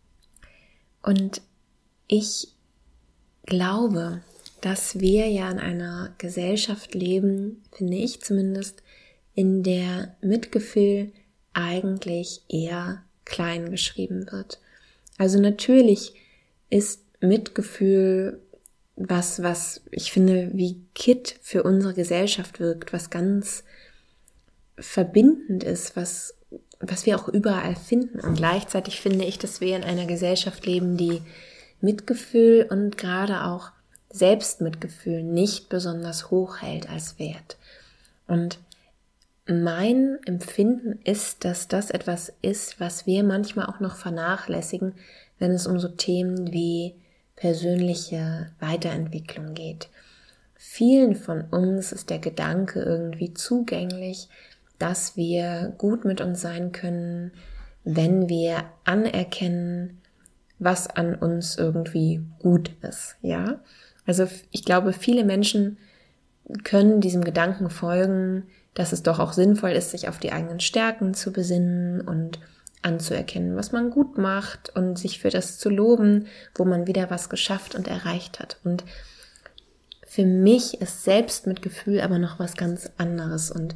A: Und ich glaube, dass wir ja in einer Gesellschaft leben, finde ich zumindest, in der Mitgefühl eigentlich eher klein geschrieben wird. Also natürlich ist Mitgefühl was ich finde, wie Kit für unsere Gesellschaft wirkt, was ganz verbindend ist, was wir auch überall finden. Und gleichzeitig finde ich, dass wir in einer Gesellschaft leben, die Mitgefühl und gerade auch Selbstmitgefühl nicht besonders hoch hält als Wert. Und mein Empfinden ist, dass das etwas ist, was wir manchmal auch noch vernachlässigen, wenn es um so Themen wie persönliche Weiterentwicklung geht. Vielen von uns ist der Gedanke irgendwie zugänglich, dass wir gut mit uns sein können, wenn wir anerkennen, was an uns irgendwie gut ist, ja? Also ich glaube, viele Menschen können diesem Gedanken folgen, dass es doch auch sinnvoll ist, sich auf die eigenen Stärken zu besinnen und anzuerkennen, was man gut macht und sich für das zu loben, wo man wieder was geschafft und erreicht hat. Und für mich ist Selbstmitgefühl aber noch was ganz anderes und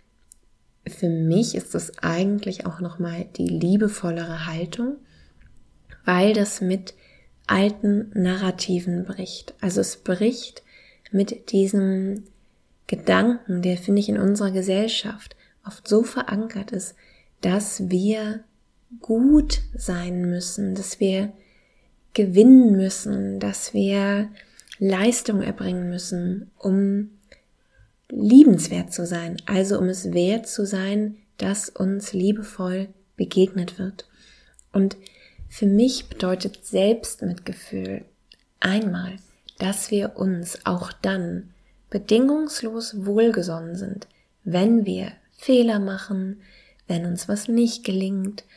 A: für mich ist es eigentlich auch nochmal die liebevollere Haltung, weil das mit alten Narrativen bricht. Also es bricht mit diesem Gedanken, der, finde ich, in unserer Gesellschaft oft so verankert ist, dass wir gut sein müssen, dass wir gewinnen müssen, dass wir Leistung erbringen müssen, um liebenswert zu sein, also um es wert zu sein, dass uns liebevoll begegnet wird. Und für mich bedeutet Selbstmitgefühl einmal, dass wir uns auch dann bedingungslos wohlgesonnen sind, wenn wir Fehler machen, wenn uns was nicht gelingt,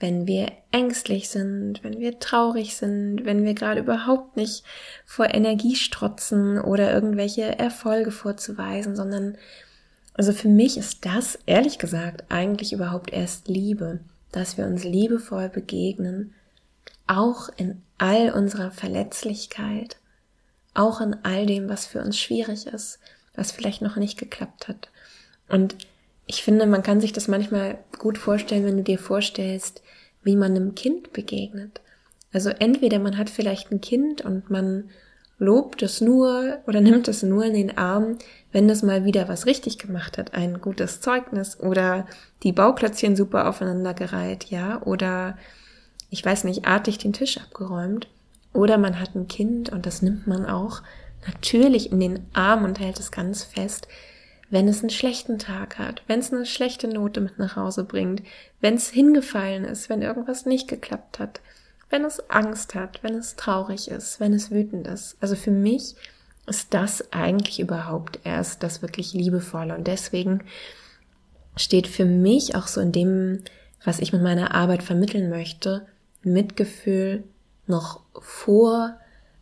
A: wenn wir ängstlich sind, wenn wir traurig sind, wenn wir gerade überhaupt nicht vor Energie strotzen oder irgendwelche Erfolge vorzuweisen, sondern also für mich ist das, ehrlich gesagt, eigentlich überhaupt erst Liebe, dass wir uns liebevoll begegnen, auch in all unserer Verletzlichkeit, auch in all dem, was für uns schwierig ist, was vielleicht noch nicht geklappt hat. Und ich finde, man kann sich das manchmal gut vorstellen, wenn du dir vorstellst, wie man einem Kind begegnet. Also entweder man hat vielleicht ein Kind und man lobt es nur oder nimmt es nur in den Arm, wenn es mal wieder was richtig gemacht hat, ein gutes Zeugnis oder die Bauklötzchen super aufeinandergereiht, ja, oder ich weiß nicht, artig den Tisch abgeräumt. Oder man hat ein Kind und das nimmt man auch natürlich in den Arm und hält es ganz fest, wenn es einen schlechten Tag hat, wenn es eine schlechte Note mit nach Hause bringt, wenn es hingefallen ist, wenn irgendwas nicht geklappt hat, wenn es Angst hat, wenn es traurig ist, wenn es wütend ist. Also für mich ist das eigentlich überhaupt erst das wirklich Liebevolle. Und deswegen steht für mich auch so in dem, was ich mit meiner Arbeit vermitteln möchte, Mitgefühl noch vor,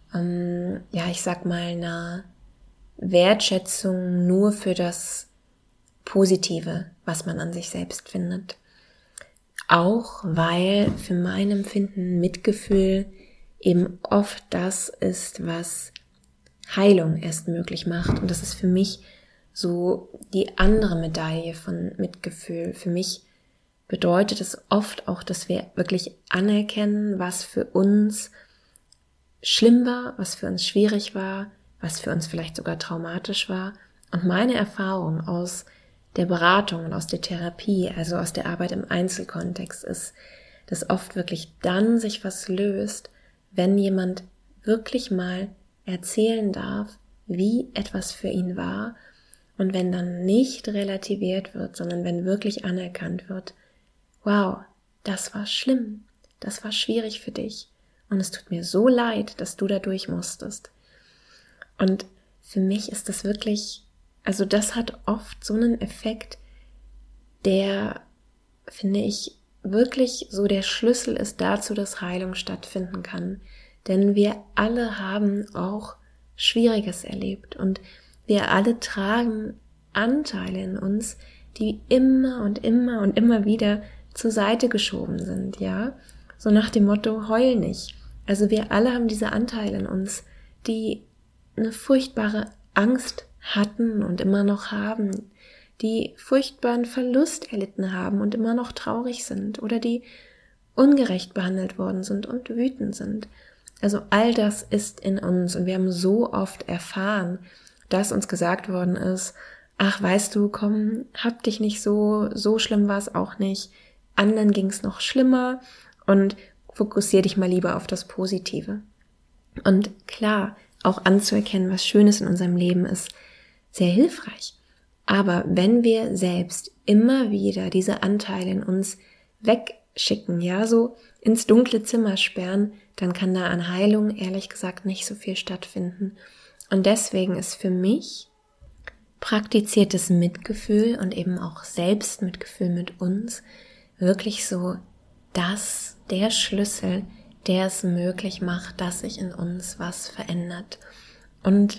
A: ich sag mal, einer Wertschätzung nur für das Positive, was man an sich selbst findet. Auch weil für mein Empfinden Mitgefühl eben oft das ist, was Heilung erst möglich macht. Und das ist für mich so die andere Medaille von Mitgefühl. Für mich bedeutet es oft auch, dass wir wirklich anerkennen, was für uns schlimm war, was für uns schwierig war, was für uns vielleicht sogar traumatisch war. Und meine Erfahrung aus der Beratung und aus der Therapie, also aus der Arbeit im Einzelkontext, ist, dass oft wirklich dann sich was löst, wenn jemand wirklich mal erzählen darf, wie etwas für ihn war, und wenn dann nicht relativiert wird, sondern wenn wirklich anerkannt wird, wow, das war schlimm, das war schwierig für dich und es tut mir so leid, dass du da durch musstest. Und für mich ist das wirklich, also das hat oft so einen Effekt, der, finde ich, wirklich so der Schlüssel ist dazu, dass Heilung stattfinden kann. Denn wir alle haben auch Schwieriges erlebt und wir alle tragen Anteile in uns, die immer und immer und immer wieder zur Seite geschoben sind, ja? So nach dem Motto, heul nicht. Also wir alle haben diese Anteile in uns, die eine furchtbare Angst hatten und immer noch haben, die furchtbaren Verlust erlitten haben und immer noch traurig sind oder die ungerecht behandelt worden sind und wütend sind. Also all das ist in uns und wir haben so oft erfahren, dass uns gesagt worden ist, ach, weißt du, komm, hab dich nicht so schlimm war es auch nicht, anderen ging es noch schlimmer und fokussier dich mal lieber auf das Positive. Und klar, auch anzuerkennen, was Schönes in unserem Leben ist, sehr hilfreich. Aber wenn wir selbst immer wieder diese Anteile in uns wegschicken, ja, so ins dunkle Zimmer sperren, dann kann da an Heilung ehrlich gesagt nicht so viel stattfinden. Und deswegen ist für mich praktiziertes Mitgefühl und eben auch Selbstmitgefühl mit uns wirklich so der Schlüssel, der es möglich macht, dass sich in uns was verändert. Und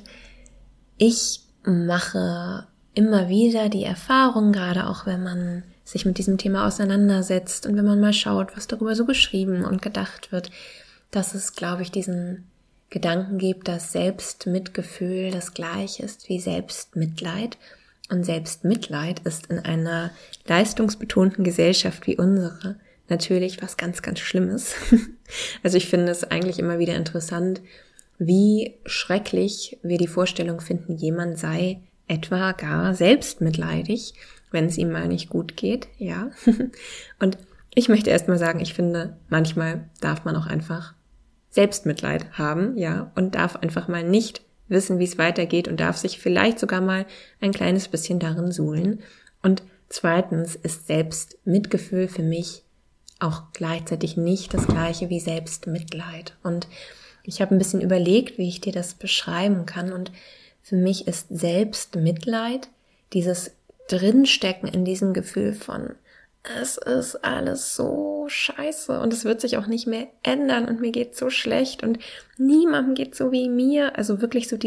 A: ich mache immer wieder die Erfahrung, gerade auch wenn man sich mit diesem Thema auseinandersetzt und wenn man mal schaut, was darüber so geschrieben und gedacht wird, dass es, glaube ich, diesen Gedanken gibt, dass Selbstmitgefühl das gleiche ist wie Selbstmitleid. Und Selbstmitleid ist in einer leistungsbetonten Gesellschaft wie unsere natürlich was ganz, ganz Schlimmes. Also ich finde es eigentlich immer wieder interessant, wie schrecklich wir die Vorstellung finden, jemand sei etwa gar selbstmitleidig, wenn es ihm mal nicht gut geht, ja. Und ich möchte erst mal sagen, ich finde, manchmal darf man auch einfach Selbstmitleid haben, ja, und darf einfach mal nicht wissen, wie es weitergeht und darf sich vielleicht sogar mal ein kleines bisschen darin suhlen. Und zweitens ist Selbstmitgefühl für mich auch gleichzeitig nicht das gleiche wie Selbstmitleid. Und ich habe ein bisschen überlegt, wie ich dir das beschreiben kann. Und für mich ist Selbstmitleid dieses Drinstecken in diesem Gefühl von, es ist alles so scheiße und es wird sich auch nicht mehr ändern und mir geht's so schlecht und niemandem geht's so wie mir. Also wirklich so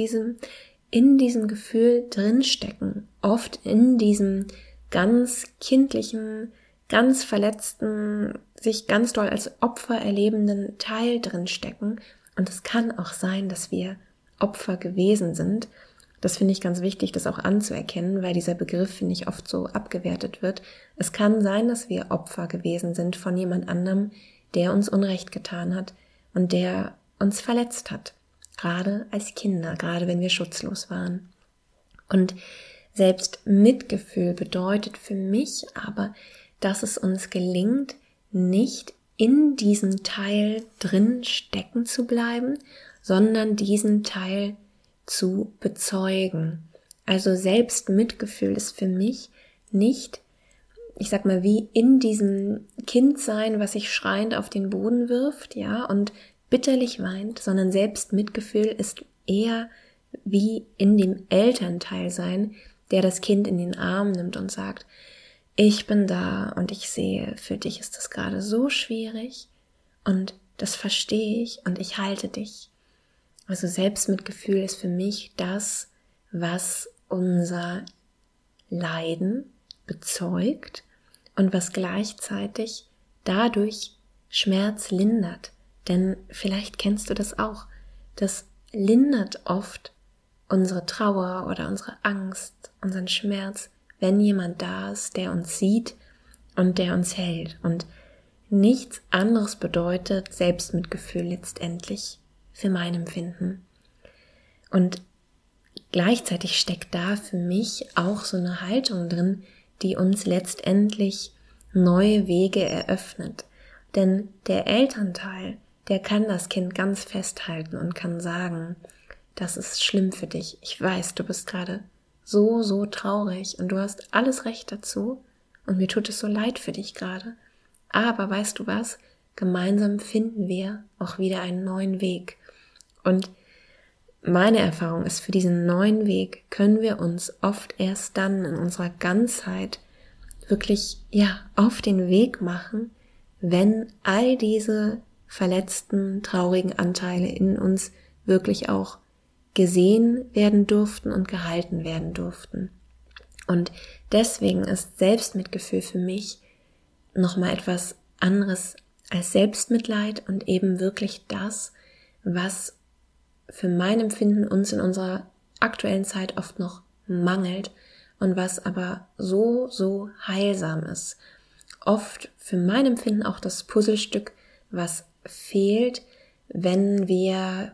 A: in diesem Gefühl drinstecken, oft in diesem ganz kindlichen, ganz verletzten, sich ganz doll als Opfer erlebenden Teil drinstecken. Und es kann auch sein, dass wir Opfer gewesen sind. Das finde ich ganz wichtig, das auch anzuerkennen, weil dieser Begriff, finde ich, oft so abgewertet wird. Es kann sein, dass wir Opfer gewesen sind von jemand anderem, der uns Unrecht getan hat und der uns verletzt hat. Gerade als Kinder, gerade wenn wir schutzlos waren. Und selbst Mitgefühl bedeutet für mich aber, dass es uns gelingt, nicht in diesem Teil drin stecken zu bleiben, sondern diesen Teil zu bezeugen. Also Selbstmitgefühl ist für mich nicht, ich sag mal, wie in diesem Kind sein, was sich schreiend auf den Boden wirft, ja, und bitterlich weint, sondern Selbstmitgefühl ist eher wie in dem Elternteil sein, der das Kind in den Arm nimmt und sagt, ich bin da und ich sehe, für dich ist das gerade so schwierig und das verstehe ich und ich halte dich. Also Selbstmitgefühl ist für mich das, was unser Leiden bezeugt und was gleichzeitig dadurch Schmerz lindert. Denn vielleicht kennst du das auch. Das lindert oft unsere Trauer oder unsere Angst, unseren Schmerz, wenn jemand da ist, der uns sieht und der uns hält. Und nichts anderes bedeutet Selbstmitgefühl letztendlich für mein Empfinden. Und gleichzeitig steckt da für mich auch so eine Haltung drin, die uns letztendlich neue Wege eröffnet. Denn der Elternteil, der kann das Kind ganz festhalten und kann sagen, das ist schlimm für dich. Ich weiß, du bist gerade so traurig und du hast alles Recht dazu und mir tut es so leid für dich gerade. Aber weißt du was? Gemeinsam finden wir auch wieder einen neuen Weg. Und meine Erfahrung ist, für diesen neuen Weg können wir uns oft erst dann in unserer Ganzheit wirklich, auf den Weg machen, wenn all diese verletzten, traurigen Anteile in uns wirklich auch gesehen werden durften und gehalten werden durften. Und deswegen ist Selbstmitgefühl für mich nochmal etwas anderes als Selbstmitleid und eben wirklich das, was für mein Empfinden uns in unserer aktuellen Zeit oft noch mangelt und was aber so heilsam ist. Oft für mein Empfinden auch das Puzzlestück, was fehlt, wenn wir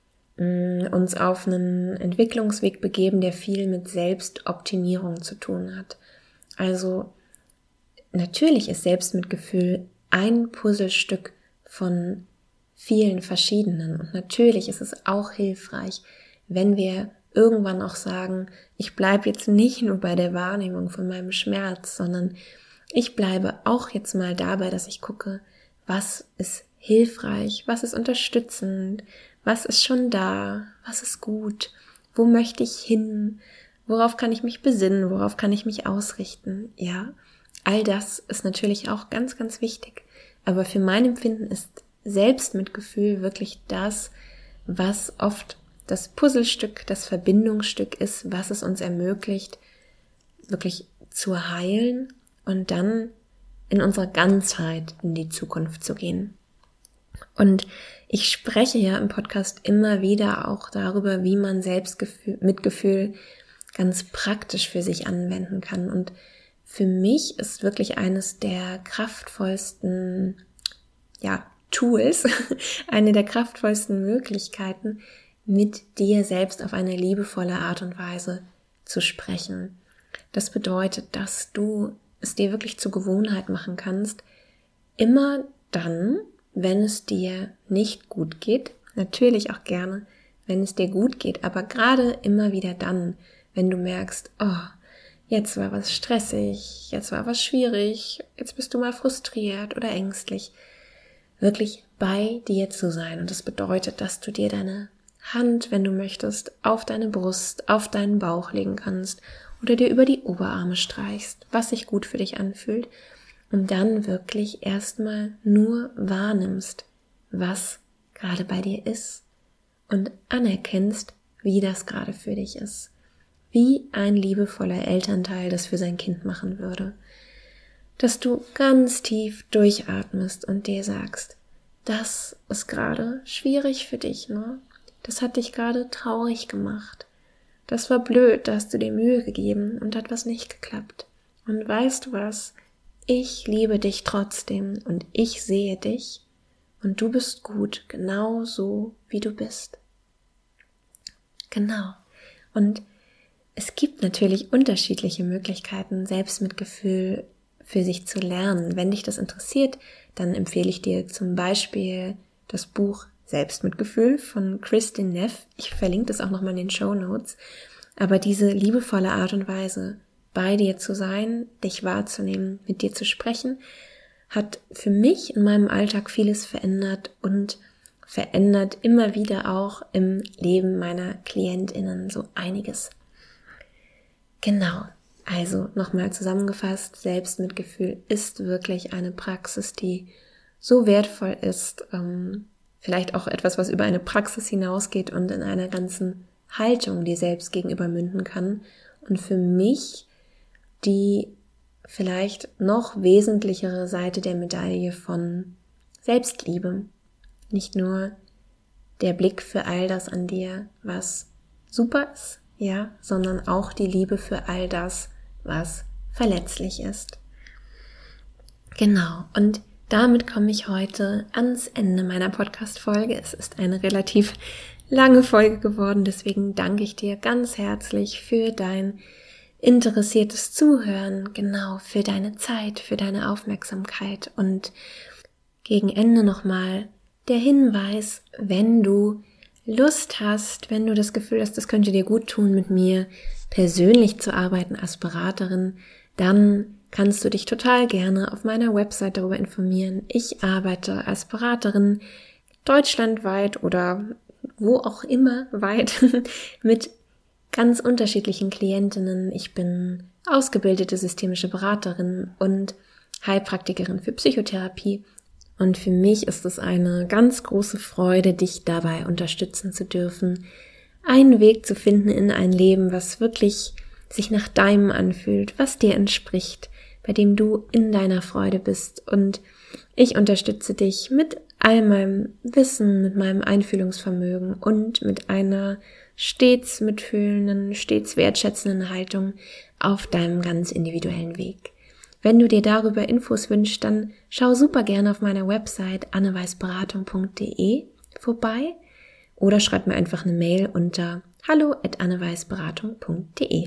A: uns auf einen Entwicklungsweg begeben, der viel mit Selbstoptimierung zu tun hat. Also natürlich ist Selbstmitgefühl ein Puzzlestück von vielen verschiedenen und natürlich ist es auch hilfreich, wenn wir irgendwann auch sagen, ich bleibe jetzt nicht nur bei der Wahrnehmung von meinem Schmerz, sondern ich bleibe auch jetzt mal dabei, dass ich gucke, was ist hilfreich, was ist unterstützend, was ist schon da, was ist gut, wo möchte ich hin, worauf kann ich mich besinnen, worauf kann ich mich ausrichten, ja. All das ist natürlich auch ganz, ganz wichtig, aber für mein Empfinden ist Selbstmitgefühl wirklich das, was oft das Puzzlestück, das Verbindungsstück ist, was es uns ermöglicht, wirklich zu heilen und dann in unserer Ganzheit in die Zukunft zu gehen. Und ich spreche ja im Podcast immer wieder auch darüber, wie man Mitgefühl ganz praktisch für sich anwenden kann. Und für mich ist wirklich eines der kraftvollsten, Tools, eine der kraftvollsten Möglichkeiten, mit dir selbst auf eine liebevolle Art und Weise zu sprechen. Das bedeutet, dass du es dir wirklich zur Gewohnheit machen kannst, immer dann, wenn es dir nicht gut geht, natürlich auch gerne, wenn es dir gut geht, aber gerade immer wieder dann, wenn du merkst, jetzt war was stressig, jetzt war was schwierig, jetzt bist du mal frustriert oder ängstlich, wirklich bei dir zu sein. Und das bedeutet, dass du dir deine Hand, wenn du möchtest, auf deine Brust, auf deinen Bauch legen kannst oder dir über die Oberarme streichst, was sich gut für dich anfühlt und dann wirklich erstmal nur wahrnimmst, was gerade bei dir ist und anerkennst, wie das gerade für dich ist. Wie ein liebevoller Elternteil das für sein Kind machen würde. Dass du ganz tief durchatmest und dir sagst, das ist gerade schwierig für dich, ne? Das hat dich gerade traurig gemacht. Das war blöd, da hast du dir Mühe gegeben und hat was nicht geklappt. Und weißt du was? Ich liebe dich trotzdem und ich sehe dich und du bist gut, genau so, wie du bist. Genau. Und es gibt natürlich unterschiedliche Möglichkeiten, Selbstmitgefühl für sich zu lernen. Wenn dich das interessiert, dann empfehle ich dir zum Beispiel das Buch Selbstmitgefühl von Kristin Neff. Ich verlinke das auch nochmal in den Shownotes. Aber diese liebevolle Art und Weise, bei dir zu sein, dich wahrzunehmen, mit dir zu sprechen, hat für mich in meinem Alltag vieles verändert und verändert immer wieder auch im Leben meiner KlientInnen so einiges. Genau, also nochmal zusammengefasst, Selbstmitgefühl ist wirklich eine Praxis, die so wertvoll ist, vielleicht auch etwas, was über eine Praxis hinausgeht und in einer ganzen Haltung dir selbst gegenüber münden kann und für mich die vielleicht noch wesentlichere Seite der Medaille von Selbstliebe. Nicht nur der Blick für all das an dir, was super ist, ja, sondern auch die Liebe für all das, was verletzlich ist. Genau, und damit komme ich heute ans Ende meiner Podcast-Folge. Es ist eine relativ lange Folge geworden, deswegen danke ich dir ganz herzlich für dein interessiertes Zuhören, genau, für deine Zeit, für deine Aufmerksamkeit und gegen Ende nochmal der Hinweis, wenn du Lust hast, wenn du das Gefühl hast, das könnte dir gut tun, mit mir persönlich zu arbeiten als Beraterin, dann kannst du dich total gerne auf meiner Website darüber informieren. Ich arbeite als Beraterin deutschlandweit oder wo auch immer weit mit ganz unterschiedlichen Klientinnen. Ich bin ausgebildete systemische Beraterin und Heilpraktikerin für Psychotherapie. Und für mich ist es eine ganz große Freude, dich dabei unterstützen zu dürfen, einen Weg zu finden in ein Leben, was wirklich sich nach deinem anfühlt, was dir entspricht, bei dem du in deiner Freude bist. Und ich unterstütze dich mit all meinem Wissen, mit meinem Einfühlungsvermögen und mit einer stets mitfühlenden, stets wertschätzenden Haltung auf deinem ganz individuellen Weg. Wenn du dir darüber Infos wünschst, dann schau super gerne auf meiner Website anneweisberatung.de vorbei oder schreib mir einfach eine Mail unter hallo@anneweisberatung.de.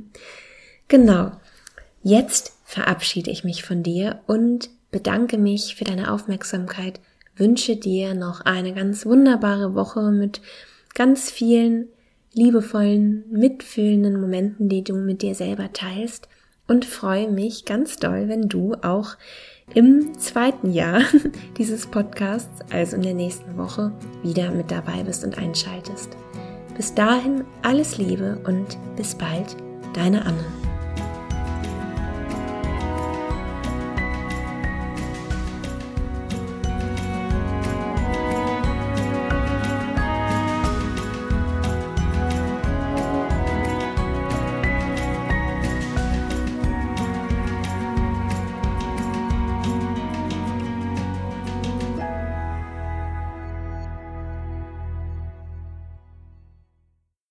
A: Genau, jetzt verabschiede ich mich von dir und bedanke mich für deine Aufmerksamkeit, wünsche dir noch eine ganz wunderbare Woche mit ganz vielen liebevollen, mitfühlenden Momenten, die du mit dir selber teilst. Und freue mich ganz doll, wenn du auch im 2. Jahr dieses Podcasts, also in der nächsten Woche, wieder mit dabei bist und einschaltest. Bis dahin alles Liebe und bis bald, deine Anne.